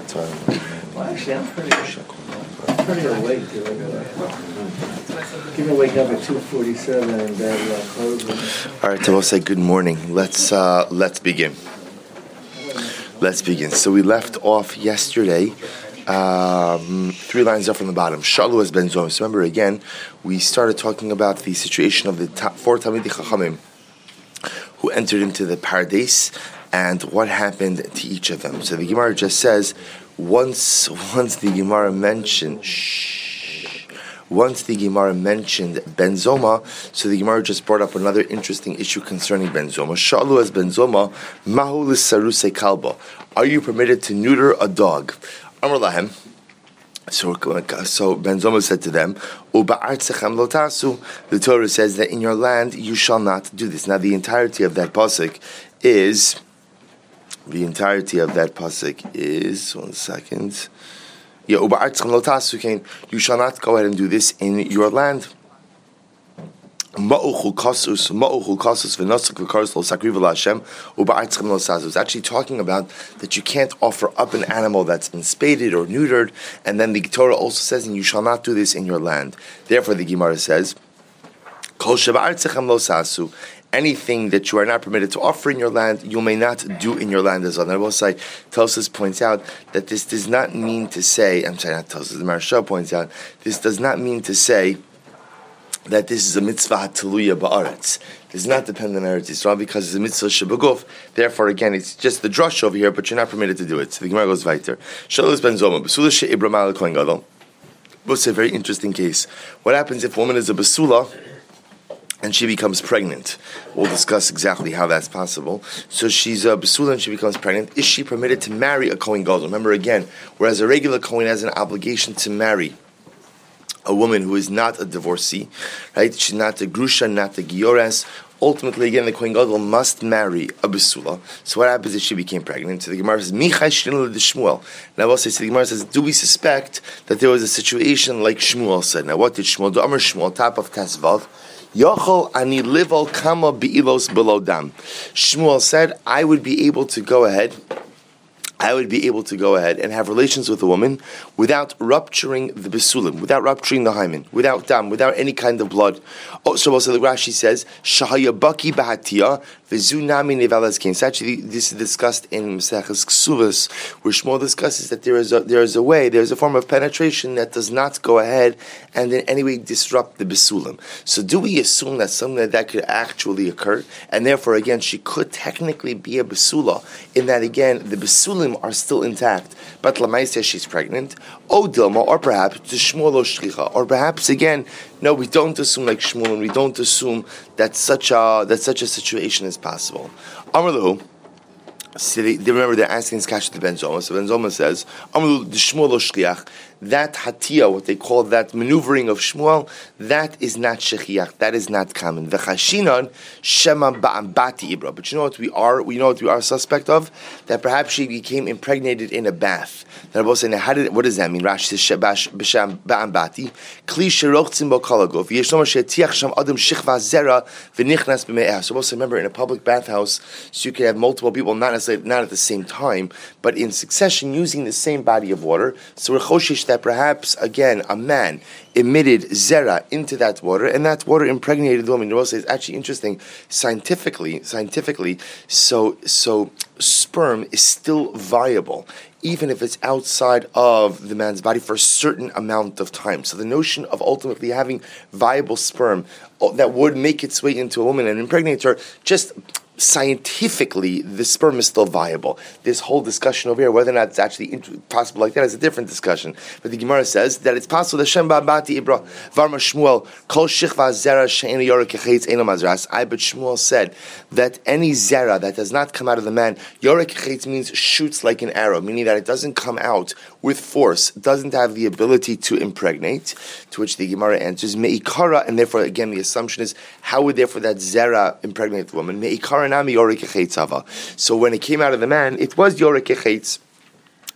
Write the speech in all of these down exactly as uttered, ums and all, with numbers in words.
What time? Well, actually, I'm pretty, I'm pretty awake. Give me wake up at two forty-seven and bad luck closing. All right, so we'll say good morning. Let's uh, let's begin. Let's begin. So we left off yesterday, um, three lines up from the bottom. Shalu has ben Zoma. So remember again, we started talking about the situation of the ta- four Talmidei Chachamim who entered into the Paradise and what happened to each of them. So the Gemara just says, once once the Gemara mentioned, shh, once the Gemara mentioned Ben Zoma, so the Gemara just brought up another interesting issue concerning Ben Zoma. Shalu as Ben Zoma, mahu l'saruse kalba. Are you permitted to neuter a dog? Amar lahem. So, so Ben Zoma said to them, "Uba'artzechem lo tasu." The Torah says that in your land you shall not do this. Now, the entirety of that pasuk is the entirety of that pasuk is one second. Yeah, uba'artzechem lo tasu. You shall not go ahead and do this in your land. Ma'uchul kasus, ma'uchul kasus v'nosuk v'karos lo sakriv l'Hashem uba'artzechem lo tasu. It's actually talking about that you can't offer up an animal that's been spaded or neutered, and then the Torah also says, and you shall not do this in your land. Therefore, the Gemara says, Kol sheba'artzechem lo tasu. Anything that you are not permitted to offer in your land, you may not do in your land as well. And I will say, Tosfos points out that this does not mean to say, I'm sorry, not Tosfos, the Maharsha points out, this does not mean to say that this is a mitzvah hataluya ba'aretz. It does not depend on Eretz Yisrael because it's a mitzvah shebeguf. Therefore, again, it's just the drush over here, but you're not permitted to do it. So the Gemara goes weiter. Shalom ben Zoma, basula she'ibra ma'al kohen gadol. It's a very interesting case. What happens if a woman is a basula and she becomes pregnant? We'll discuss exactly how that's possible. So she's a basula and she becomes pregnant. Is she permitted to marry a kohen gadol? Remember again, whereas a regular kohen has an obligation to marry a woman who is not a divorcee, right? She's not a grusha, not a giores. Ultimately, again, the kohen gadol must marry a basula. So what happens if she became pregnant? So the Gemara says, "Michai shnil de Shmuel." Now, also, so the Gemara says, "Do we suspect that there was a situation like Shmuel said?" Now, what did Shmuel do? Amar Shmuel, top of Tesvav, Yochol ani lival kama be'ilos below dam. Shmuel said, "I would be able to go ahead." I would be able to go ahead and have relations with a woman without rupturing the besulim, without rupturing the hymen, without dam, without any kind of blood. Oh, so also the Rashi says, "Shahaya baki bahatia v'zunami nevalas kain." Actually, this is discussed in Maseches Ksuvos, where Shmuel discusses that there is a there is a way, there is a form of penetration that does not go ahead and in any way disrupt the besulim. So, do we assume that something like that could actually occur, and therefore, again, she could technically be a besula in that again the besulim are still intact, but Lamaisa she's pregnant. O Dilma, or perhaps to Shmuel o Shchicha, or perhaps again, no, we don't assume like Shmuel, and we don't assume that such a that such a situation is possible. Amrlu, so they, they remember they're asking this question to Ben Zoma. So Ben Zoma says, Amrlu the Shmuel o Shchiach. That hatia, what they call that maneuvering of Shmuel, that is not shechiach, that is not common. V'chashinan shema ba'ambati ibra. But you know what we are? We know what we are suspect of? That perhaps she became impregnated in a bath. That both saying, how did what does that mean? Rashi says shebash b'sham ba'ambati kli sherochtzim bo kolagov yeshnom shetiach sham adam shichva zera v'nichnas b'me'ah. So also remember, in a public bathhouse, so you could have multiple people, not necessarily not at the same time, but in succession, using the same body of water. So we're choshish that perhaps, again, a man emitted zera into that water, and that water impregnated the woman. It's actually interesting, scientifically, scientifically, so so sperm is still viable, even if it's outside of the man's body for a certain amount of time. So the notion of ultimately having viable sperm that would make its way into a woman and impregnate her, just scientifically, the sperm is still viable. This whole discussion over here, whether or not it's actually possible like that, is a different discussion. But the Gemara says that it's possible. Shem ba'abati ibra varma Shmuel kol shichva zera she'ena yorek echetz eno mazras. I but Shmuel said that any zera that does not come out of the man, yorek echetz means shoots like an arrow, meaning that it doesn't come out with force, doesn't have the ability to impregnate. To which the Gemara answers me'ikara, and therefore again the assumption is how would therefore that zera impregnate the woman? Me'ikara. So when it came out of the man, it was yorek echetz.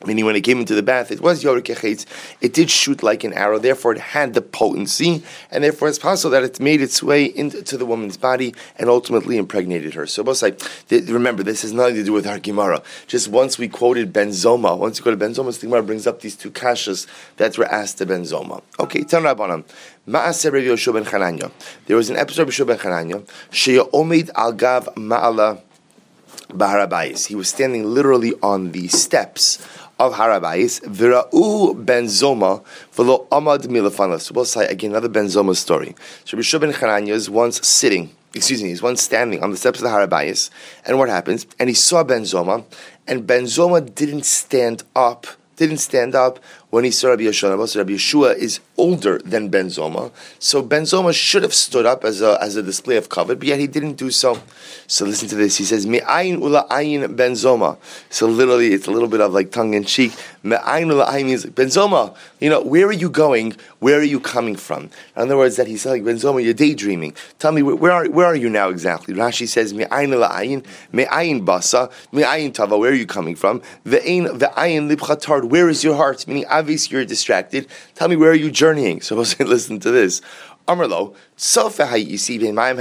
Meaning when it came into the bath, it was Yoreh Kechetz. It did shoot like an arrow. Therefore, it had the potency, and therefore it's possible that it made its way into the woman's body and ultimately impregnated her. So, both remember, this has nothing to do with our Gemara. Just once we quoted Ben Zoma, once you go to Ben Zoma, the Gemara brings up these two kashas that were asked to Ben Zoma. Okay, Tan Rabbanan. Ma'aseh Rabbi Yoshua ben Chananya. There was an episode of Yoshua ben Chananya. Sheya Omeid al Gav Ma'ala Bahar Habayis. He was standing literally on the steps of Har Habayis. V'ra'u Ben Zoma v'lo amad milafanav. So we'll say again another Ben Zoma story. So Rabbi Yoshua ben Chananya is once sitting, excuse me, he's once standing on the steps of the Har Habayis, and what happens? And he saw Ben Zoma, and Ben Zoma didn't stand up. Didn't stand up when he saw Rabbi Yeshua. So Rabbi Yeshua is older than Ben Zoma, so Ben Zoma should have stood up as a as a display of kavod, but yet he didn't do so. So listen to this. He says, "Me'ayin ula ayin Ben Zoma." So literally, it's a little bit of like tongue in cheek. Me'ayin ula ayin means Ben Zoma. You know, where are you going? Where are you coming from? In other words, that he's like Ben Zoma, you're daydreaming. Tell me, where are where are you now exactly? Rashi says, "Me'ayin ula ayin, me'ayin basa, me'ayin tava." Where are you coming from? Ve'ain ve'ayin libchatard. Where is your heart? Meaning, obviously, you're distracted. Tell me, where are you journeying? So listen to this. Amarlo, you see,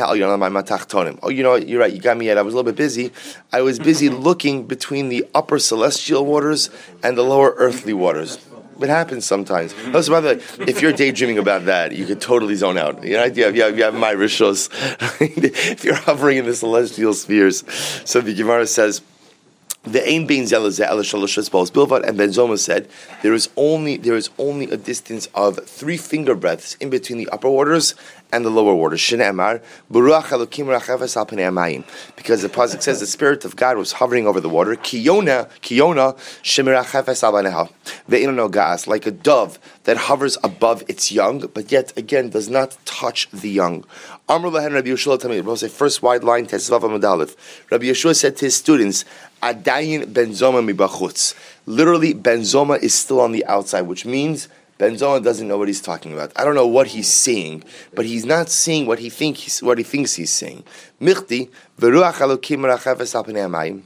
oh, you know what, you're right, you got me yet. I was a little bit busy. I was busy looking between the upper celestial waters and the lower earthly waters. It happens sometimes. Also, by the way, if you're daydreaming about that, you could totally zone out. You know, you have, you have, you have my rishos. If you're hovering in the celestial spheres. So the Gemara says, the Ein Bein Zelazeh Ela Shalosh Balls Bilvad, and Ben Zoma said there is only there is only a distance of three finger breadths in between the upper waters and the lower waters. Shne'emar Baruch Elokim Rachafes Al Pnei Hamayim, because the pasuk says the Spirit of God was hovering over the water. Kiyona Kiyona Shemirachafes Al Baneha Ve'ino Nogas, like a dove that hovers above its young, but yet again does not touch the young. Amr Lahen Rabbi Yeshua Tamid. First wide line Tesvav Amud Aleph. Rabbi Yeshua said to his students, Adayin Ben Zoma mibachutz. Literally, Ben Zoma is still on the outside, which means Ben Zoma doesn't know what he's talking about. I don't know what he's saying, but he's not saying what he think he's, what he thinks he's saying. Michti v'ruach Elokim rachafes al pnei hamayim.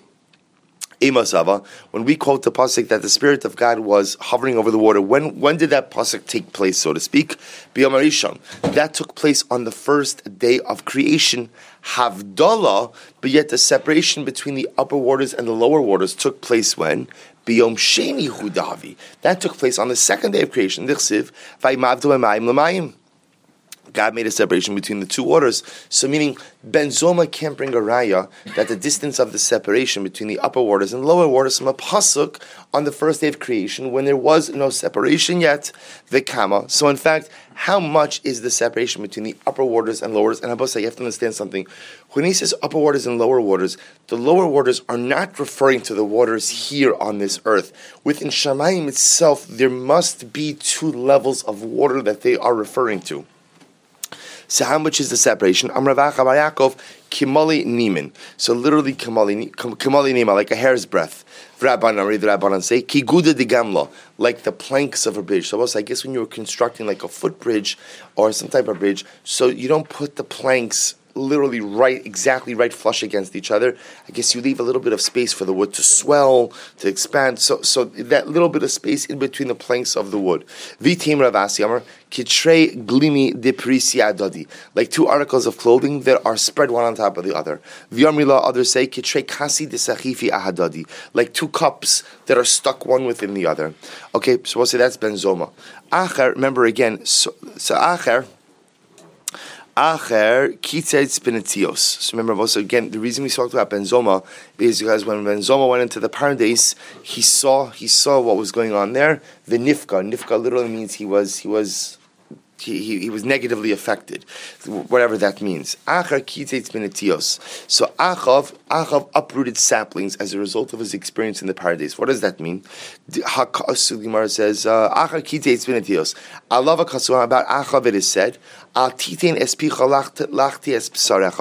When we quote the pasuk that the Spirit of God was hovering over the water, when when did that pasuk take place, so to speak? B'yom Harishon. That took place on the first day of creation. Havdalah, but yet the separation between the upper waters and the lower waters took place when? B'yom Sheni Hudavi. That took place on the second day of creation. Dichsiv v'imavdu emayim l'mayim. God made a separation between the two waters. So meaning, Ben Zoma can't bring a raya that the distance of the separation between the upper waters and lower waters from a pasuk on the first day of creation, when there was no separation yet, the kama. So in fact, how much is the separation between the upper waters and lower waters? And Abba, you have to understand something. When he says upper waters and lower waters, the lower waters are not referring to the waters here on this earth. Within Shamayim itself, there must be two levels of water that they are referring to. So how much is the separation? Amravacha bar Yaakov kimali nimin. So literally kimali kimali nima, like a hair's breadth. V'Rabbanan read the Rabbanan say kiguda de gamla, like the planks of a bridge. So I guess when you were constructing like a footbridge or some type of bridge, so you don't put the planks literally right, exactly right flush against each other. I guess you leave a little bit of space for the wood to swell, to expand. So, so that little bit of space in between the planks of the wood. V'tim Ravasi Amar kitrei glimi de prisia dodi, like two articles of clothing that are spread one on top of the other. V'yamrila, others say kitrei kasi de sachifi ahadodi, like two cups that are stuck one within the other. Okay, so we'll say that's Ben Zoma. Acher, remember again. So, so Acher. Acher kitzetz benetios. So remember also again, the reason we talked about Ben Zoma is because when Ben Zoma went into the paradise, he saw he saw what was going on there. The nifka, nifka literally means he was he was he he, he was negatively affected, whatever that means. Acher kitzetz benetios. So Achav Achav uprooted saplings as a result of his experience in the paradise. What does that mean? Hakasu Gemara says Acher kitzetz benetios. Allah v'kasuah, about Achav it is said, Al titain espicha lachti es psarecha.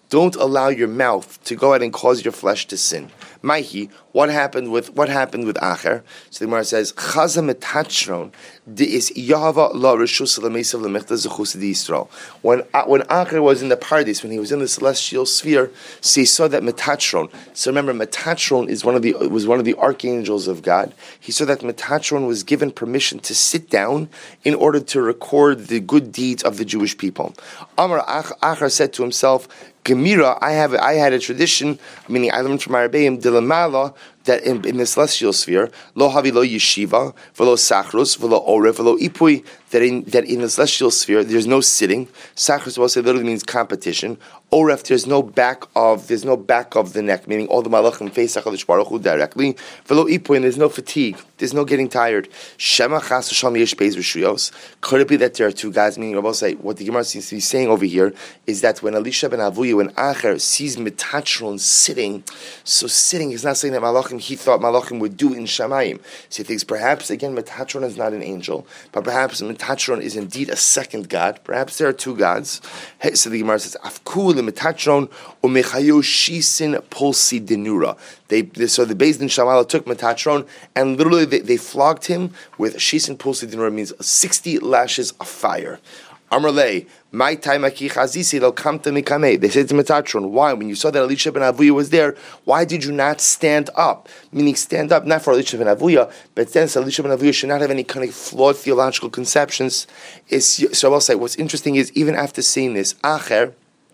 Don't allow your mouth to go ahead and cause your flesh to sin. Maihi, what happened with what happened with Acher? So the Gemara says, Chaza metachron deis yahava la reshus lemesav lemechta zechus di Yisrael. When when Acher was in the paradise, when he was in the celestial sphere, so he saw that Metatron. So remember, Metatron is one of the was one of the archangels of God. He saw that Metatron was given permission to sit down in order to record the good deeds of the Jewish people. Amar Acher said to himself, Gemira, I have I had a tradition, meaning I learned from my Rebbeim, Dilamala, that in, in the celestial sphere, lo havi lo yeshiva, velo sachrus, velo oref, velo ipui, that in that in the celestial sphere there's no sitting. Sachrus also literally means competition. Oref, there's no back of there's no back of the neck, meaning all the malachim face HaKadosh Baruch Hu directly. Velo ipui, and there's no fatigue, there's no getting tired. Shema chas v'sham yesh beis v'shuyos. Could it be that there are two guys? Meaning, Rabbi say what the Gemara seems to be saying over here is that when Elisha ben Avuya, when Acher sees Metatron sitting, so sitting is not saying that malachim he thought malachim would do in Shamayim. So he thinks perhaps again Metatron is not an angel, but perhaps Metatron is indeed a second god. Perhaps there are two gods. Hey, so the Gemara says Afku Metatron umechayo shisin polsi denura. They, they so the Beis Din Shamala took Metatron and literally they, they flogged him with shisin polsi denura, means sixty lashes of fire. Amrlei, my time aki chazisi they'll come to mikame. They said to Metatron, why? When you saw that Elisha ben Avuya was there, why did you not stand up? Meaning stand up, not for Elisha ben Avuya, but since Elisha ben Avuya should not have any kind of flawed theological conceptions. Is so I'll say what's interesting is even after seeing this, Acher,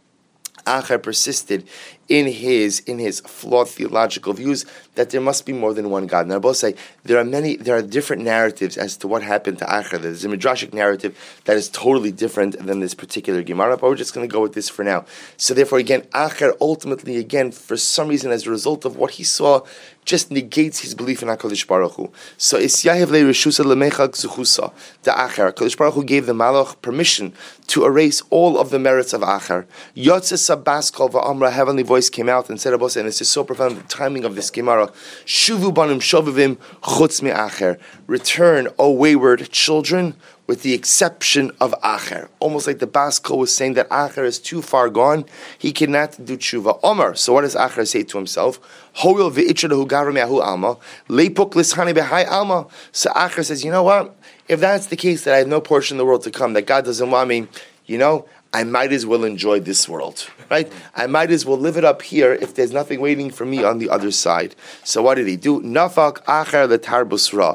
Acher persisted in his in his flawed theological views that there must be more than one God. Now, I both say there are many, there are different narratives as to what happened to Acher. There's a midrashic narrative that is totally different than this particular Gemara, but we're just going to go with this for now. So, therefore, again, Acher ultimately, again, for some reason, as a result of what he saw, just negates his belief in HaKadosh Baruch Hu. So, Isyahiv le Reshusa lemechak zuchusa. The Acher, HaKadosh Baruch Hu gave the Malach permission to erase all of the merits of Acher. Yotze Sabaskal va'amra, heavenly voice came out and said, and this is so profound, the timing of this Gemara, Shuvu banim shovivim chutz mi Acher. Return, O wayward children, with the exception of Acher. Almost like the Bas Kol was saying that Acher is too far gone, he cannot do tshuva. Omar, so what does Acher say to himself? Hoil v'ichadahu garam yahu alma, leipuk lishani behai alma. So Acher says, you know what? If that's the case, that I have no portion in the world to come, that God doesn't want me, you know, I might as well enjoy this world, right? I might as well live it up here if there's nothing waiting for me on the other side. So what did he do? Nafak Acher letar busra.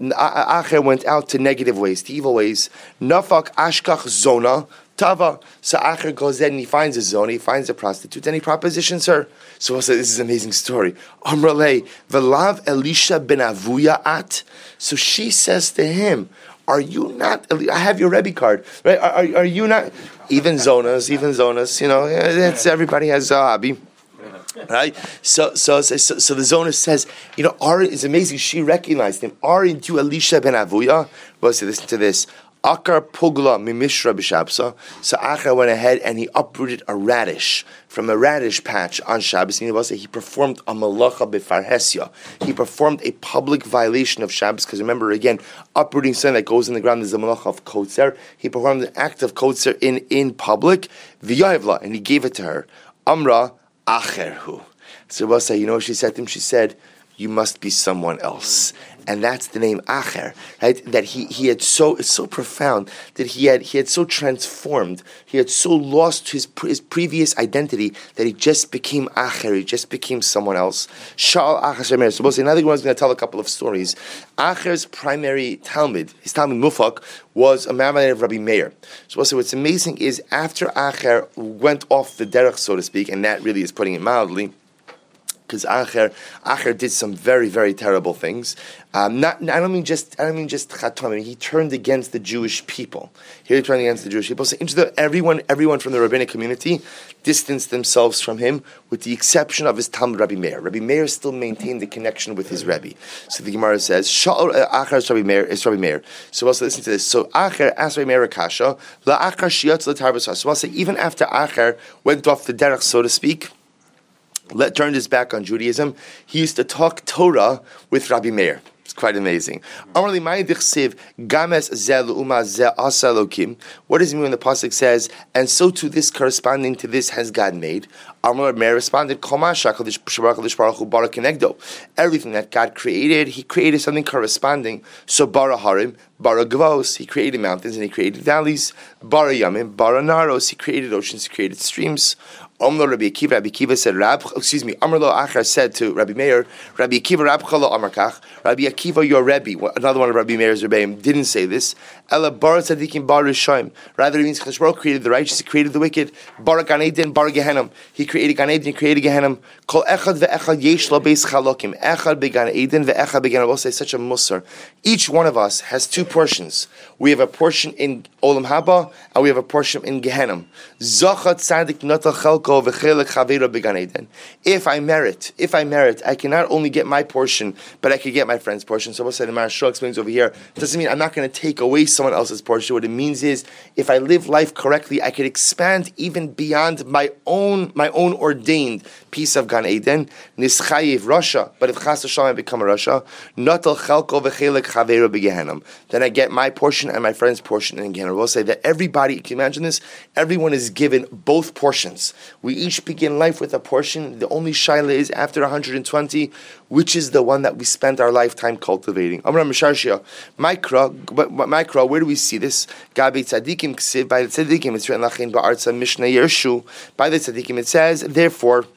Acher went out to negative ways, to evil ways. Nafak ashkach zona tava. So Acher goes in and he finds a zona, he finds a prostitute, and he propositions her. So we'll say, this is an amazing story. Amrale velav Elisha ben Avuya at. So she says to him, are you not, I have your Rebbe card, right? Are, are, are you not, even zonas, even zonas, you know, it's, everybody has a hobby. Right, so so so so the Zona says, you know, Are is amazing. She recognized him. Aren't you Elisha ben Avuya? Well, so listen to this. Akar pugla mimishra b'shabsa. So Acher went ahead and he uprooted a radish from a radish patch on Shabbos. He performed a malacha b'farhesya. He performed a public violation of Shabbos, because remember again, uprooting something that goes in the ground is a malacha of kotzer. He performed an act of kotzer in in public, v'yayvla, and he gave it to her. Amra Acherhu. So we'll say, you know what she said to him? She said, you must be someone else. And that's the name Acher, right? That he, he had so, it's so profound that he had he had so transformed, he had so lost his his previous identity that he just became Acher, he just became someone else. Sha'al Acher Shemer. So we'll say, another one is going to tell a couple of stories. Acher's primary Talmud, his Talmud Mufak, was a man by the name of Rabbi Meir. So we'll say, what's amazing is after Acher went off the derech, so to speak, and that really is putting it mildly, because Acher, Acher did some very, very terrible things. Um, not, I don't mean just, I don't mean just chatam. I mean, he turned against the Jewish people. He turned against the Jewish people. So everyone, everyone from the rabbinic community distanced themselves from him, with the exception of his Talmud Rabbi Meir. Rabbi Meir still maintained the connection with his Rebbe. So the Gemara says, Sha'or Acher is Rabbi Meir. Is Rabbi Meir. So also listen to this. So Acher asked Rabbi Meir a kasha. La Acher shiyatz l'tarbasa. So I'll say, even after Acher went off the derech, so to speak, Let turned his back on Judaism, he used to talk Torah with Rabbi Meir. quite amazing. What does it mean when the pasuk says, and so to this corresponding to this has God made? Meir responded, everything that God created, He created something corresponding. So bara harim, bara gavos, He created mountains and He created valleys. Bara yamim, bara naros, He created oceans, He created streams. Amlo Rabbi Akiva, Rabbi Akiva said, Rab, excuse me, Amrlo Achar said to Rabbi Meir, Rabbi Akiva, Rab Chalo Amarkach, Rabbi Akiva, your Rebbe, another one of Rabbi Meir's Rebbeim, didn't say this. Ela Bar Tzadikim Bar Rishayim. Rather, it means Chashbar Baruch created the righteous, He created the wicked. Bar Gan Eden, Bar Gehenim. He created Gan Eden, He created Gehenim. Kol Echad ve'Echad Yesh Lo Beis Chalokim. Echad began Eden ve'Echad began. I will say such a musar. Each one of us has two portions. We have a portion in Olam Haba, and we have a portion in Gehenim. Zachat Tzadik Natal Chalko v'Chelek Chavera began Eden. If I merit, if I merit, I can not only get my portion, but I can get my friend's portion. So we'll say the Maharshal explains over here. It doesn't mean I'm not going to take away someone else's portion. What it means is, if I live life correctly, I could expand even beyond my own my own ordained piece of Gan Eden. Nischayev Russia, but if Chas Hashem I become a Russia, Natal Chalko v'Chelek Chavera begehenim. Then I get my portion and my friend's portion in Gehenim. We'll say that everybody, can you imagine this? Everyone is given both portions. We each begin life with a portion. The only shaila is after one hundred twenty, which is the one that we spent our lifetime cultivating. Amram Misharshia, Mikra, Mikra, where do we see this? Gabi Tzadikim Ksiv, by the Tzadikim, it's written Lachin Ba'arza Mishnah Yershu. By the Tzadikim it says, therefore,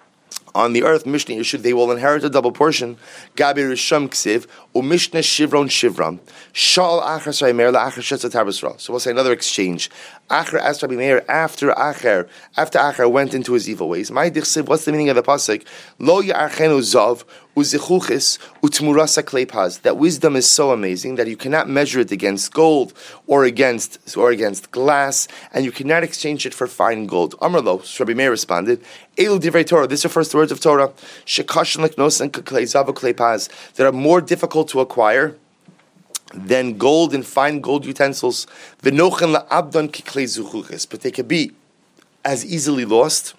on the earth, Mishnah Yeshud, they will inherit a double portion. Gabi Risham Ksiv, U Mishnah Shivron Shivram. Shal Acher Rabbi Meir, La Acher Shetza Tabasra. So we'll say another exchange. Acher asked Rabbi Meir after Acher, after Acher went into his evil ways. My Dichsiv, what's the meaning of the pasuk? Lo Ya'archenu Zav, Uzichuchis, Utmurasa Klepaz. That wisdom is so amazing that you cannot measure it against gold or against or against glass, and you cannot exchange it for fine gold. Amrlo, Rabbi Meir responded, Elu Divrei Torah. This refers to words of Torah. Shekashin Leknos and Kaklei Zav Klepaz that are more difficult to acquire than gold and fine gold utensils. V'nochen la'abdon kiklei zuchuches, but they can be as easily lost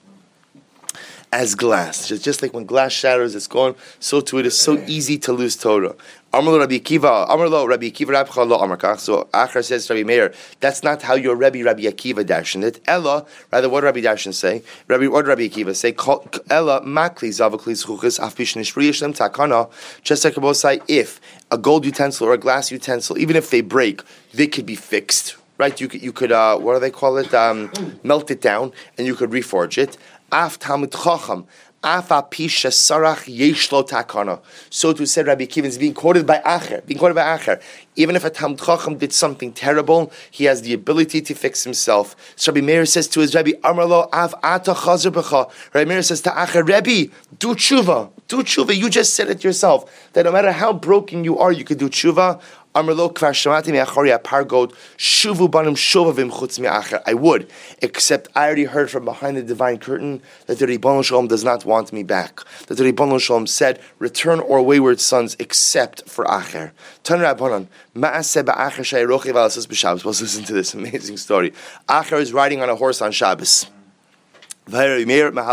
as glass. Just, just like when glass shatters, it's gone. So too, it is so easy to lose Torah. Amrlo Rabbi Akiva, Amrlo Rabbi Akiva Rabcha lo Amarkach. So Achar says to Rabbi Meir, that's not how your Rebbe Rabbi Akiva dashed it. Ella, rather, what did Rabbi Dashin say? Rabbi, what did Rabbi Akiva say? Ella makli zavakli zchuchis afpish nishpriyishlem takana. Just like both say, if a gold utensil or a glass utensil, even if they break, they could be fixed. Right? You could, you could uh, what do they call it? Um, melt it down, and you could reforge it. Af Talmud Chacham, Afa Pisha Sarach Yeshlo Takana. So to say Rabbi Akiva is being quoted by Acher, being quoted by Acher. Even if a Talmud Chacham did something terrible, he has the ability to fix himself. So Rabbi Meir says to his Rebbe, Amrlo Av Ata Chazer B'cha. Rabbi Meir says to Acher, Rebbe, do tshuva, do tshuva. You just said it yourself that no matter how broken you are, you could do tshuva. Amrlo kvar shamati me'achori apargod shuvu banim shuvavim chutz me'acher. I would, except I already heard from behind the divine curtain that the Ribono Shalom does not want me back. That the Ribono Shalom said, "Return or wayward sons, except for acher." Tan Rabbanan ma'aseh ba'acher shayrochi v'alasas b'Shabbos. Let's listen to this amazing story. Acher is riding on a horse on Shabbos. And Rabbi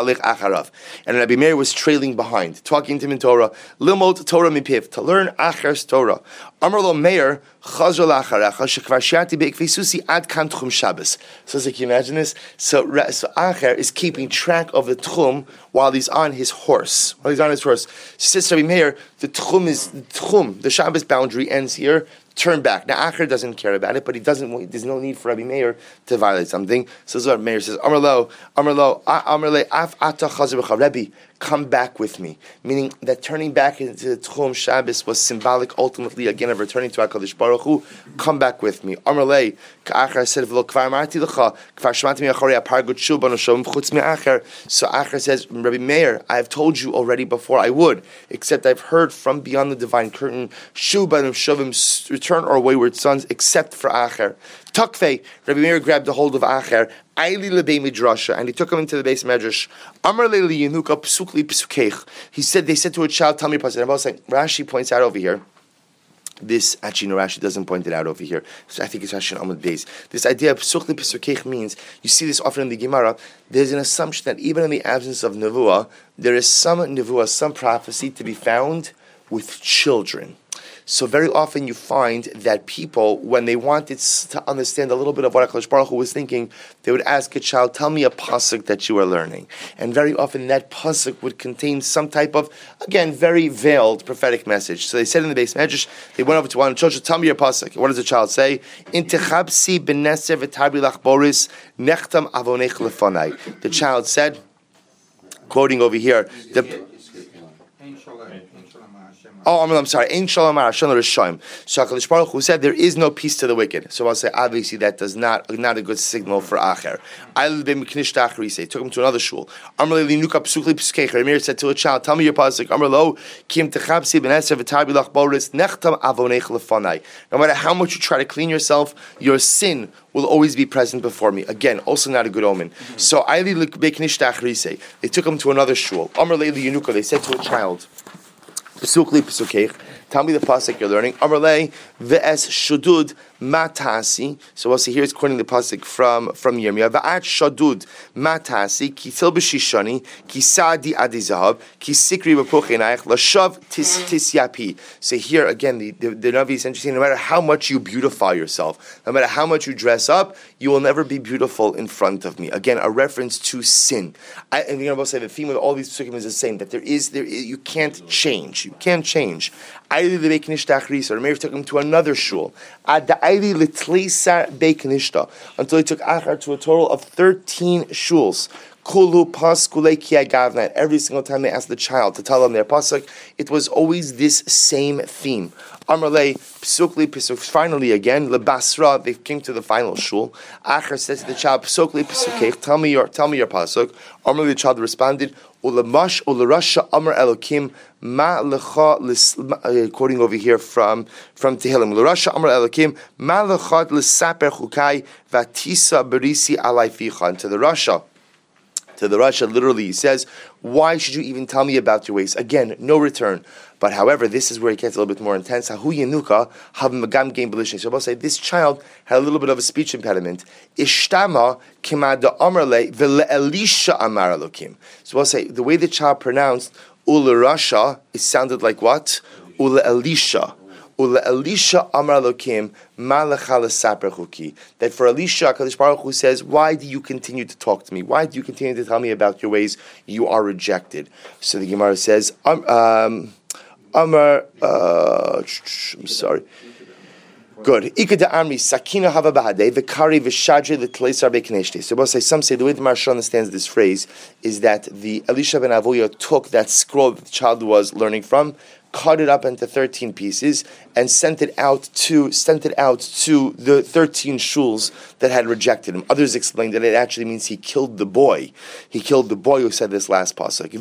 Meir was trailing behind, talking to him in Torah. Limot Torah mipiv, to learn Acher's Torah. Amrlo Meir chazor la'acharecha shekvar shiati be'ekvisusi ad kan tchum Shabbos. So, so can you imagine this? So, so Acher is keeping track of the tchum while he's on his horse. While he's on his horse, she says to Rabbi Meir, the tchum is the tchum. The Shabbos boundary ends here. Turn back. Now Acher doesn't care about it, but he doesn't. There's no need for Rabbi Meir to violate something. So this is what Meir says. Amrlo, Amrlo, Amrle, Af Ata Chazer B'cha. Rebbe, come back with me. Meaning that turning back into the Tchum Shabbos was symbolic, ultimately, again, of returning to HaKadosh Baruch Hu. Come back with me. Amrle, Ka'acher said, V'lo kvar marti l'cha, kvar shmati mi'achori apargut shub b'noshom chutz mi'acher. So Acher says, Rabbi Meir, I have told you already before I would, except I've heard from beyond the divine curtain, shub b'noshom, return or wayward sons, except for Acher. Takvei, Rabbi Meir grabbed a hold of Acher, Aili lebei midrasha, and he took him into the base medrash. Amar leili yenuka psukli psukeich. He said, they said to a child, tell me pasuk. And I was like, Rashi points out over here. This, actually, no, Rashi doesn't point it out over here. So I think it's Rashi on Amud Beis. This idea of psukli psukeich means, you see this often in the Gemara, there's an assumption that even in the absence of nevuah, there is some nevuah, some prophecy to be found with children. So very often you find that people, when they wanted to understand a little bit of what HaKadosh Baruch Hu was thinking, they would ask a child, tell me a pasuk that you are learning. And very often that pasuk would contain some type of, again, very veiled prophetic message. So they said in the base medrash, they went over to one children, tell me your pasuk. What does the child say? Intechabsi b'neser v'tarbi lach boris nechtam avonech lefanai. The child said, quoting over here, the Oh, I'm, I'm sorry. Ein shalom Hashem l'rishayim. So HaKadosh Baruch Hu said there is no peace to the wicked. So I'll say obviously that does not not a good signal for Acher. I'll be miknish ta'achri. Say took him to another shul. Amar le linuka psukli psukei. Ramir said to a child, tell me your pasuk. Amar lo kim techabsi b'neser v'tarbi lach boris nechtam avonech lefanai. No matter how much you try to clean yourself, your sin will always be present before me. Again, also not a good omen. Mm-hmm. So Aili miknish ta'achri. Say they took him to another shul. Amar le linuka. They said to a child, Pesukli pesukech. Tell me the pasuk you're learning. Amarlei ve'es shudud matasi. So we'll see here it's quoting the pasuk from from Yirmiyah. Ve'at shudud matasi ki til b'shishani ki sadi adizahav ki sikri b'puchinayich lashav tis tisyapi. So here again, the the, the Navi is interesting. No matter how much you beautify yourself, no matter how much you dress up, you will never be beautiful in front of me. Again, a reference to sin. I, and you're going to say the theme of all these psukim is the same. That there is there is, you can't change. You can't change. Aili the beiknish tachrisa. Or maybe took him to another shul. Ad aili litleisar beiknishta. Until he took Achar to a total of thirteen shuls. Kulu pas kulei kiagavna. Every single time they asked the child to tell them their pasuk, it was always this same theme. Amarlei psukli psuk. Finally, again, lebasra. They came to the final shul. Achar said to the child, psukli psukech. Tell me your tell me your pasuk. Amarlei, the child responded, ulamash ularasha amar elokim ma lecha. Quoting over here from from Tehillim, ularasha amar elokim ma lecha lesaper chukai vatisa berisi alai ficha. And to the Rasha. To the Rasha, literally, he says, why should you even tell me about your ways? Again, no return. But however, this is where it gets a little bit more intense. Hahu yenuka have magam game belishni. So I'll say this child had a little bit of a speech impediment. Ishtama kimada amarle vele Elisha amar elokim. So I'll say the way the child pronounced ula Rasha, it sounded like what? Ula Elisha. Ula Elisha amar elokim malacha lesaper chuki. That for Elisha, HaKadosh Baruch Hu says, why do you continue to talk to me? Why do you continue to tell me about your ways? You are rejected. So the Gemara says, um, um Amar, uh, I'm sorry. Good. Ikada Amri Sakina Hava Bahade Vikari Vishadri L'Tleisar Bekneshti. So we'll say some say the way the Maharsha understands this phrase is that the Elisha ben Avuya took that scroll that the child was learning from, cut it up into thirteen pieces, and sent it out to sent it out to the thirteen shuls that had rejected him. Others explained that it actually means he killed the boy. He killed the boy who said this last pasuk.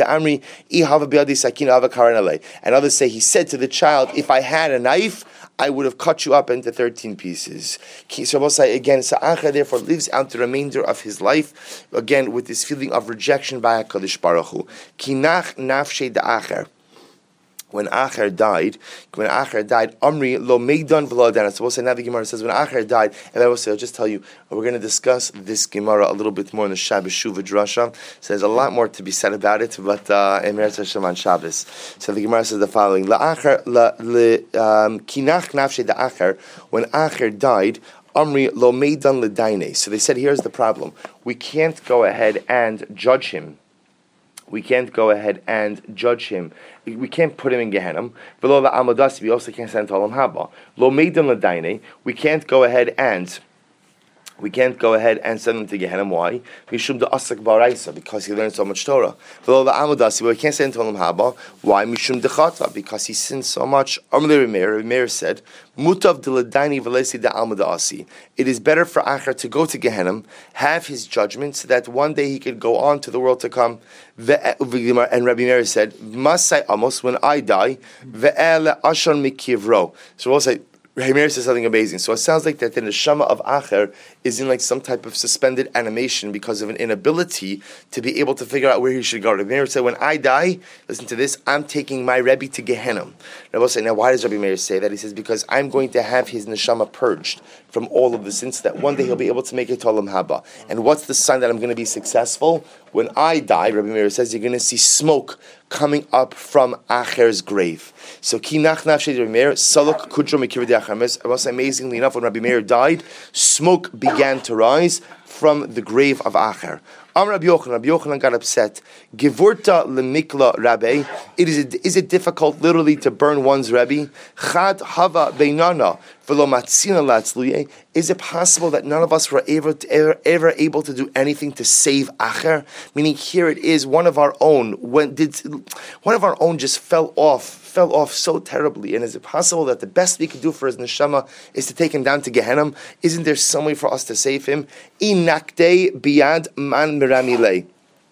And others say he said to the child, if I had a knife, I would have cut you up into thirteen pieces. So we'll say again, Sa'acha therefore lives out the remainder of his life, again, with this feeling of rejection by HaKadosh Baruch Hu. Kinach nafshei da'acher. When Acher died, when Acher died, Amri lo meidan v'lo adana. So we'll say now the Gemara says when Acher died, and I will say I'll just tell you we're going to discuss this Gemara a little bit more in the Shabbos Shuva Drasha. So there's a lot more to be said about it, but Emeretz Hashem on Shabbos. So the Gemara says the following: La Acher la kinach nafshe da Acher. When Acher died, Amri lo meidan l'daine. So they said here's the problem: we can't go ahead and judge him. We can't go ahead and judge him. We can't put him in Gehenna. We also can't send to Olam Haba. Lo meidan l'daine. We can't go ahead and we can't go ahead and send him to Gehenna. Why? Mishum de asak baraisa, because he learned so much Torah. V'lo la'amadasi, but we can't send him to Olam Haba. Why? Mishum de chata, because he sinned so much. Amr Meir, Meir said, Mutav de l'daini v'lesi de almadasi. It is better for Acher to go to Gehenna, have his judgment, so that one day he could go on to the world to come. And Rabbi Meir said, Masai Amos, when I die, ve'ele ashon mikivro. So we'll say, Meir says something amazing. So it sounds like that the neshama of Acher is in like some type of suspended animation because of an inability to be able to figure out where he should go. Rabbi Meir said, when I die, listen to this, I'm taking my Rebbe to Gehenna. Rabbi said, now why does Rabbi Meir say that? He says, because I'm going to have his neshama purged from all of the sins, that one day he'll be able to make it to Olam Haba. And what's the sign that I'm going to be successful? When I die, Rabbi Meir says, you're going to see smoke coming up from Acher's grave. So, Kinach Nafshe Rabbi Meir, Salok Kudro Mikirdi Achames. It was amazingly enough, when Rabbi Meir died, smoke began to rise from the grave of Acher. Am Rabbi Yochanan, Rabbi Yochanan got upset. Gevurta lemikla Rabbi. It is, is it difficult literally to burn one's Rebbe? Chad hava beinana v'lo matzina latzluye. Is it possible that none of us were ever, ever, ever able to do anything to save Acher? Meaning, here it is, one of our own. When did one of our own just fell off, fell off so terribly? And is it possible that the best we could do for his neshama is to take him down to Gehenna? Isn't there some way for us to save him? Inakde biad man miramile.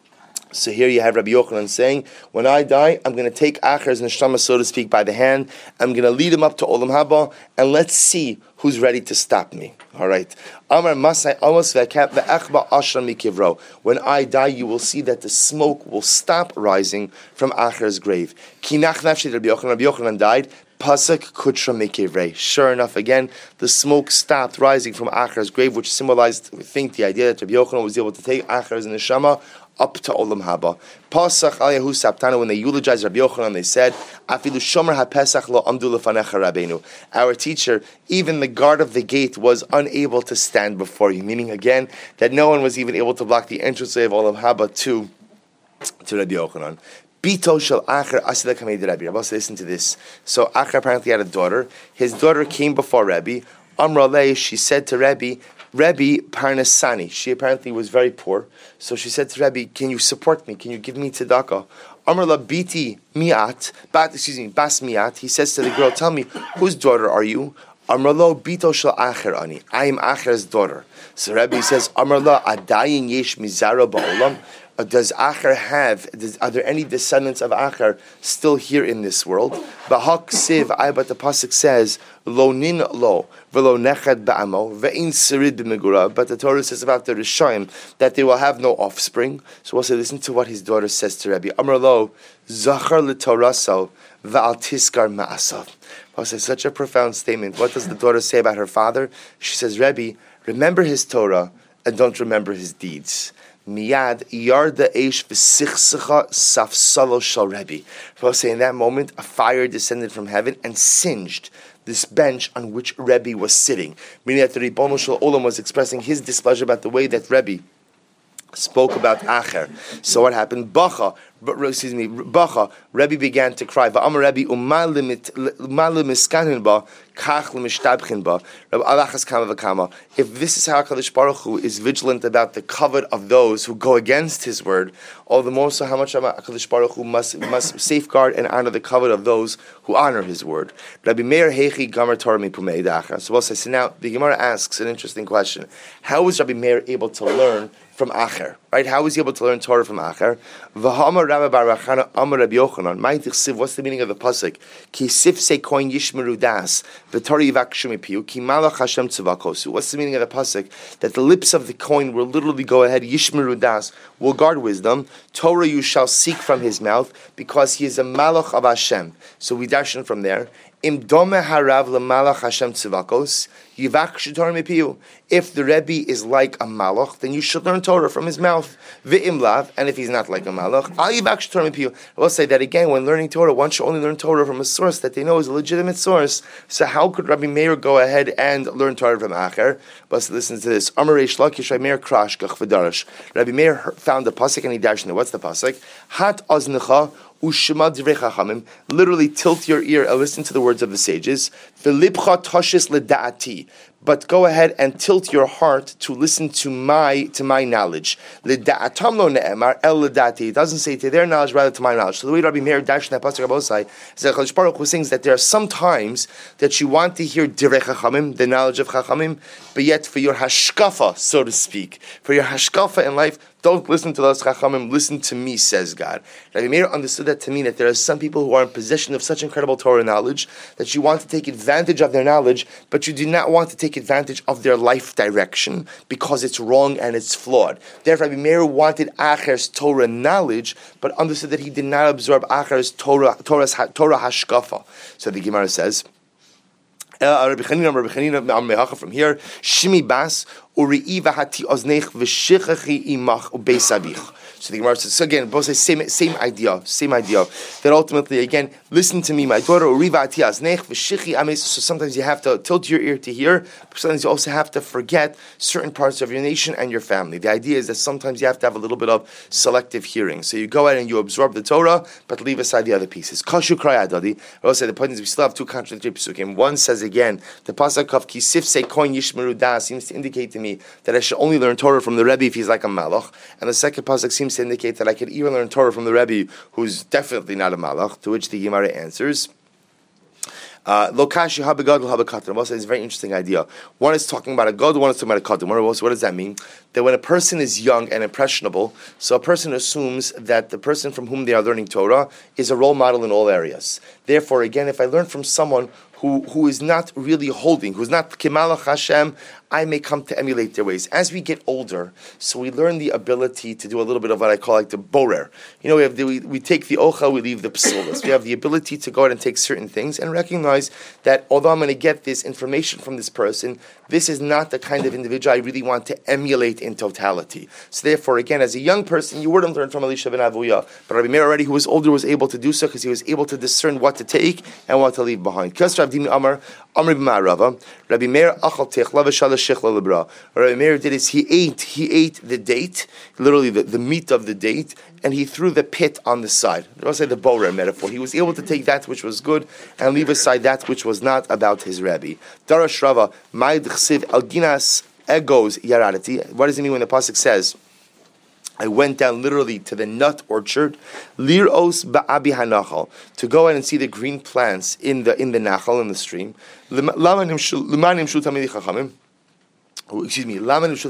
So here you have Rabbi Yochanan saying, when I die, I'm going to take Acher's neshama, so to speak, by the hand. I'm going to lead him up to Olam Haba, and let's see who's ready to stop me. All right. Amar Masai Amos ve'echba ashram mikivro. When I die, you will see that the smoke will stop rising from Acher's grave. Kinach nafshi Rabbi Yochanan. Rabbi Yochanan died. Pasuk kutra mikivrei. Sure enough, again, the smoke stopped rising from Acher's grave, which symbolized, I think, the idea that Rabbi Yochanan was able to take Acher's neshama up to Olam Haba. Pasach al Yehu Saptana, when they eulogized Rabbi Yochanan, they said, Afilu shomer haPesach lo amdu lefanecha Rabbeinu. Our teacher, even the guard of the gate, was unable to stand before you. Meaning, again, that no one was even able to block the entranceway of Olam Haba to, to Rabbi Yochanan. Bito shel Acher asila kamei de Rabbi. Rabbi, listen to this. So Acher apparently had a daughter. His daughter came before Rabbi. Amra lei, she said to Rabbi, Rebbe Parnasani. She apparently was very poor. So she said to Rebbe, can you support me? Can you give me tzedakah? Amar la biti miat, bat, excuse me, bas miat. He says to the girl, tell me, whose daughter are you? Amar lo bito shel Acher ani. I am Acher's daughter. So Rebbe says, Amar la adayin yesh mizara ba'olam. Does Acher have, does, are there any descendants of Acher still here in this world? Bahak siv, I, but the pasuk says, lo nin lo, velo nechad ba'amo, ve'in sirid b'megura, but the Torah says about the Rishayim, that they will have no offspring. So we'll say, listen to what his daughter says to Rabbi. Amar lo, zachar l'toraso, va'al tiskar ma'asav. We'll say, such a profound statement. What does the daughter say about her father? She says, Rebbe, remember his Torah, and don't remember his deeds. Miyad yarda eish v'sichsecha safsalo shal Rebbe. We'll say, in that moment, a fire descended from heaven and singed this bench on which Rebbe was sitting. Meaning that the Ribono Shel Olam was expressing his displeasure about the way that Rebbe spoke about Acher. So what happened? Bacha, excuse me, Bacha, Rebbe began to cry. Va'amar Rebbe u'ma lemiskanhin ba, kach lemishtabchin ba. Rebbe alachas kama v'kama. If this is how HaKadosh Baruch Hu is vigilant about the covet of those who go against His word, all the more so how much HaKadosh Baruch Hu must, must safeguard and honor the covet of those who honor His word. Rebbe Meir hechi gamer Torah mipumei da'acher. So we'll say, so now the Gemara asks an interesting question. How was Rebbe Meir able to learn from Acher? Right? How was he able to learn Torah from Acher? V'hamar Rabbi Bar Rachana Amar Rabbi Yochanan. What's the meaning of the pasuk? Ki sif se koin yishmeru das v'Torah yivakshu mipiu ki malach Hashem tzavakosu. What's the meaning of the pasuk? That the lips of the coin will literally go ahead, yishmeru das, will guard wisdom. Torah you shall seek from his mouth, because he is a malach of Hashem. So we darshan from there. Im dome harav lemalach Hashem tzivakos yivakshu Torah mipiu. If the Rebbe is like a malach, then you should learn Torah from his mouth. Ve'im lav, and if he's not like a malach, al yivakshu Torah mipiu. I will say that again. When learning Torah, one should only learn Torah from a source that they know is a legitimate source. So how could Rabbi Meir go ahead and learn Torah from Acher? But listen to this. Amar Reish Lakish Rabbi Meir krashkach v'darash. Rabbi Meir found the pasuk and he dashed it. What's the pasuk? Hat aznecha. Literally tilt your ear and listen to the words of the sages. But go ahead and tilt your heart to listen to my to my knowledge. It doesn't say to their knowledge, rather to my knowledge. So the way Rabbi Meir dashed in that pasuk Rabosai is that HaKadosh Baruch Hu sings that there are some times that you want to hear Direi Chachamim, the knowledge of Chachamim, but yet for your hashkafa, so to speak, for your hashkafa in life, don't listen to those Chachamim, listen to me, says God. Rabbi Meir understood that to mean that there are some people who are in possession of such incredible Torah knowledge that you want to take advantage of their knowledge, but you do not want to take take advantage of their life direction because it's wrong and it's flawed. Therefore, Rabbi Meir wanted Acher's Torah knowledge, but understood that he did not absorb Acher's Torah, Torah's, Torah hashkafa. So the Gemara says, uh, Rabbi Chanina, Rabbi Chanina from here, Shimi Bas, Uri'i v'hati oznech v'shichachi imach u'beisavich. So the Gemara says, so again, both say same, same idea, same idea. That ultimately, again, listen to me, my daughter, Uri'i v'hati oznech v'shichi ames. So sometimes you have to tilt your ear to hear, but sometimes you also have to forget certain parts of your nation and your family. The idea is that sometimes you have to have a little bit of selective hearing. So you go ahead and you absorb the Torah, but leave aside the other pieces. Kashu kraya adadi. I will say the point is we still have two contradictory psukim. One says again, the pasuk of kisif se koin yishmeru da seems to indicate to me that I should only learn Torah from the Rebbe if he's like a malach, and the second pasuk seems to indicate that I could even learn Torah from the Rebbe who's definitely not a malach. To which the Gemara answers, Lokashi habegadol habekatan. Also, it's a very interesting idea. One is talking about a god, one is talking about a katan. What does that mean? That when a person is young and impressionable, so a person assumes that the person from whom they are learning Torah is a role model in all areas. Therefore, again, if I learn from someone who who is not really holding, who's not Kemalach Hashem, I may come to emulate their ways. As we get older, so we learn the ability to do a little bit of what I call like the borer. You know, we have the, we, we take the ocha, we leave the psulas. We have the ability to go out and take certain things and recognize that although I'm going to get this information from this person, this is not the kind of individual I really want to emulate in totality. So therefore, again, as a young person, you wouldn't learn from Elisha ben Avuya, but Rabbi Meir already, who was older, was able to do so because he was able to discern what to take and what to leave behind. Amar, Amr b'ma'arava, Rabbi Meir achal techla v'shalash shechla lebra. What Rabbi Meir did is he ate, he ate the date, literally the, the meat of the date, and he threw the pit on the side. I will say the borer metaphor. He was able to take that which was good and leave aside that which was not about his Rebbe. Darash Rava, ma'id chsiv alginas egos yaradati. What does it mean when the pasuk says, I went down literally to the nut orchard, liros ba'abi hanachal, to go out and see the green plants in the in the nachal, in the stream. Excuse me.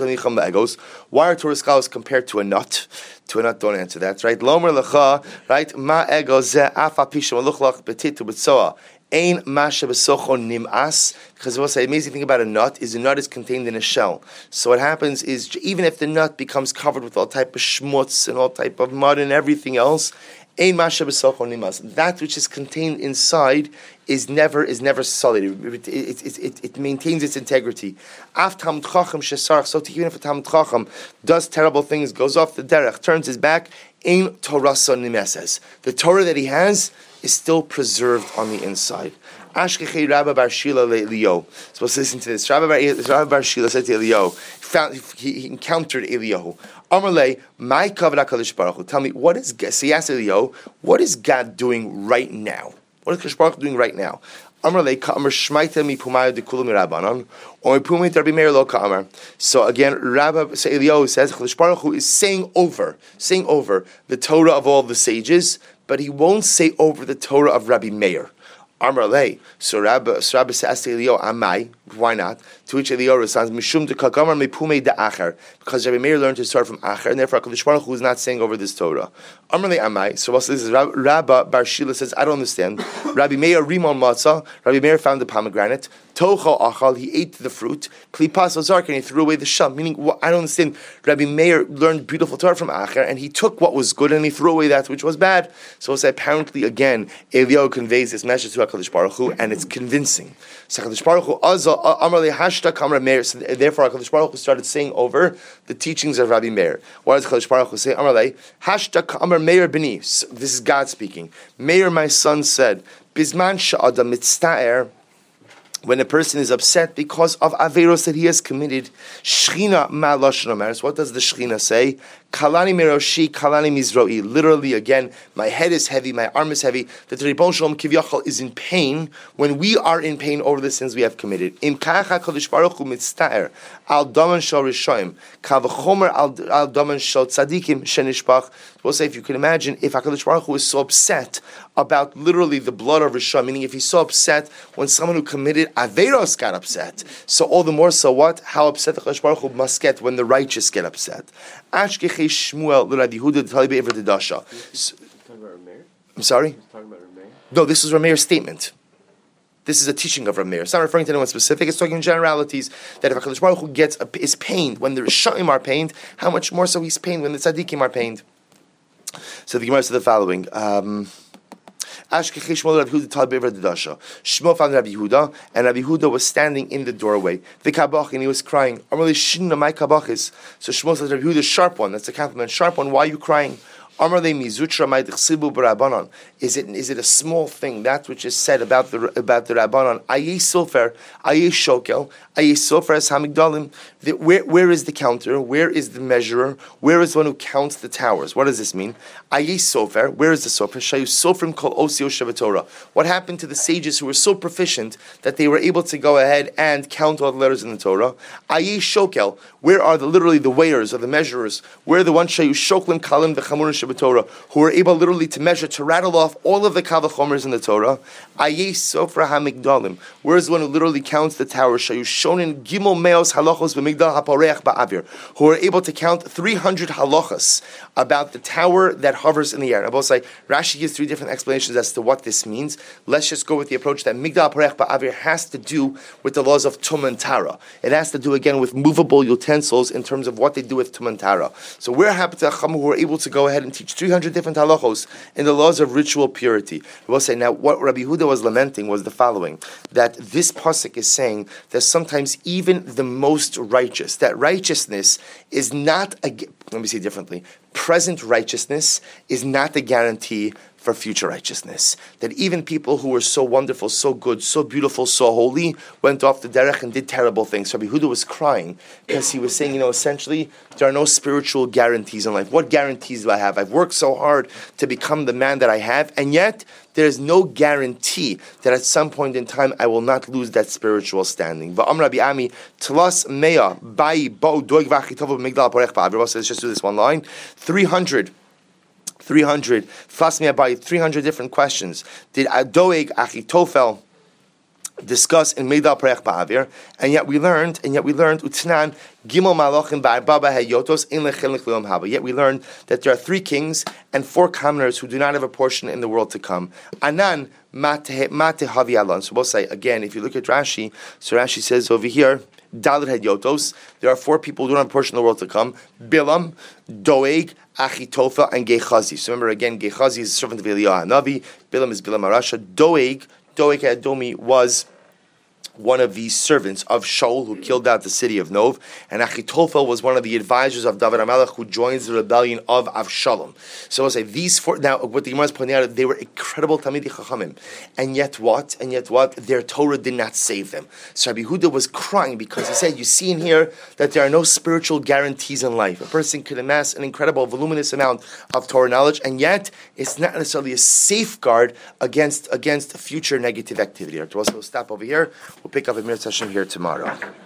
Why are Torah scholars compared to a nut? To a nut, don't answer that, right? Lomer lecha, right? Ma ego ze afa pisha maluchlach betitu betzoa. Ein masha besocho nim'as. Because what's the amazing thing about a nut is a nut is contained in a shell. So what happens is even if the nut becomes covered with all type of schmutz and all type of mud and everything else, ein masha besocho nim'as. That which is contained inside is never is never solid. It, it, it, it, it maintains its integrity. Af Talmid Chacham shesarach. So even if a Talmid Chacham does terrible things, goes off the derech, turns his back, ein Torah nimeses. The Torah that he has is still preserved on the inside. Ashkechei Rabbi Bar Shila le'Eliyahu. So let's listen to this. Rabbi Bar, Rabbi Bar Shila said to Eliyahu, found, he, he encountered Eliyahu. Amarle, my kavod HaKadosh Baruch Hu. Tell me, what is, so he asked Eliyahu, what is God doing right now? What is Kadosh Baruch Hu doing right now? Amarle, ka'amar shmaita mi pumayo dekulu mi rabbanon, or mi pumay Rabbi Meir lo ka'amar. So again, Rabbi, so Eliyahu says, Kadosh Baruch Hu is saying over, saying over the Torah of all the sages, but he won't say over the Torah of Rabbi Meir. Amar lei. So Rabbi, so Rabbi says to Eliyahu, Amai, why not? To which Eliyahu responds, Mishum de kagamar mipumei de acher, because Rabbi Meir learned his Torah from acher, and therefore Kadosh Baruch Hu is not saying over this Torah. Amar lei Amai. So also this is Rabbi Bar Shila says, I don't understand. Rabbi Meir rimon matzah. Rabbi Meir found the pomegranate. Tocho achal, he ate the fruit. Klipas ozark, and he threw away the shell. Meaning, well, I don't understand. Rabbi Meir learned beautiful Torah from Acher, and he took what was good and he threw away that which was bad. So it's apparently, again, Eliyahu conveys this message to HaKadosh Baruch Hu, and it's convincing. So HaKadosh Baruch Hu, Amar le hashta kamar Meir. So therefore, HaKadosh Baruch Hu started saying over the teachings of Rabbi Meir. What does HaKadosh Baruch Hu say? Amar le hashta kamar Meir b'ni. This is God speaking. Meir, my son, said, Bizman sha'adam mitzta'er. When a person is upset because of averos that he has committed, Shechina ma lashon omer. What does the Shechina say? Kalani miroshi, kalani mizroi. Literally, again, my head is heavy, my arm is heavy. The Ribon Shalom Kivyachal is in pain when we are in pain over the sins we have committed. Im kacha Kadosh Baruch Hu mitztaer al daman shel rishoyim kavachomer al daman shel tzadikim shenishpach. We'll say, if you can imagine, if HaKadosh Baruch Hu is so upset about literally the blood of Rishon, meaning if he's so upset when someone who committed averos got upset, so all the more so what? How upset the HaKadosh Baruch Hu must get when the righteous get upset. Ashkechei Shmuel l'Rad Yehuda d'Tali be'ever d'Dasha. I'm sorry? No, this is Rameir's statement. This is a teaching of Rav Meir. It's not referring to anyone specific. It's talking in generalities that if HaKadosh Baruch Hu gets is pained when the Rishayim are pained, how much more so he's pained when the Tzaddikim are pained. So the Gemara said the following. Um, Shmuel found Rabbi Yehuda, and Rabbi Yehuda was standing in the doorway. The kabach, and he was crying. So Shmuel says, Rabbi Yehuda, sharp one. That's a compliment. Sharp one. Why are you crying? Is it is it a small thing, that which is said about the about the Rabbanon? Ayeh sofer, ayeh shokel, ayeh sofer as hamigdalim. Where where is the counter? Where is the measurer? Where is the one who counts the towers? What does this mean? Ayeh sofer. Where is the sofer? Shayu sofrim kol osio shevatorah. What happened to the sages who were so proficient that they were able to go ahead and count all the letters in the Torah? Ayeh shokel. Where are the literally the weighers or the measurers? Where are the ones shayu shoklim kalim v'chamurim Torah, who were able literally to measure, to rattle off all of the kavachomers in the Torah? Ayeh sofra hamigdalim. Where is the one who literally counts the towers? Shayu shonin gimel meos halachos v'migdal haporeach ba'avir, who are able to count three hundred halachas about the tower that hovers in the air. I will say Rashi gives three different explanations as to what this means. Let's just go with the approach that migdal haporeach ba'avir has to do with the laws of tum and tara. It has to do again with movable utensils in terms of what they do with tum and tara. So we're happy to Chacham who are able to go ahead and teach three hundred different halachos in the laws of ritual purity. We will say now what Rabbi Yehuda was lamenting was the following, that this pasuk is saying that sometimes even the most righteous, that righteousness is not a, let me say it differently, present righteousness is not a guarantee for future righteousness. That even people who were so wonderful, so good, so beautiful, so holy, went off the derech and did terrible things. Rabbi Yehuda was crying because he was saying, you know, essentially, there are no spiritual guarantees in life. What guarantees do I have? I've worked so hard to become the man that I have, and yet there's no guarantee that at some point in time I will not lose that spiritual standing. Va'am Rabbi Ami, tlas mea bai ba'u doig v'achitov migdal porech ba'avir. Let's just do this one line. three hundred three hundred, Fasmi Abai, three hundred different questions. Did Doeg Achitofel discuss in Meidal Perech Ba'avir? And yet we learned, and yet we learned, Utnan, Gimel Malachim Ba'arbaba Hayotos, In Lechel Nechliom Haba. Yet we learned that there are three kings and four commoners who do not have a portion in the world to come. Anan, Mate Havi Alon. So we'll say, again, if you look at Rashi, so Rashi says over here, Dalit Hadyotos, there are four people who don't have a portion in the world to come. Bilam, Doeg, Achitofel, and Gehazi. So remember again, Gehazi is the servant of Eliyahu Hanavi. Bilam is Bilam Arasha. Doeg, Doeg Adomi was one of the servants of Shaul who killed out the city of Nov, and Achitophel was one of the advisors of David HaMelech who joins the rebellion of Avshalom. So I'll say these four. Now, what the Gemara is pointing out, they were incredible Talmidei Chachamim, and yet what? And yet what? Their Torah did not save them. So Rabbi Yehuda was crying because he said, "You see in here that there are no spiritual guarantees in life. A person could amass an incredible, voluminous amount of Torah knowledge, and yet it's not necessarily a safeguard against against future negative activity." We'll also stop over here. We'll pick up a Mir Hashem here tomorrow.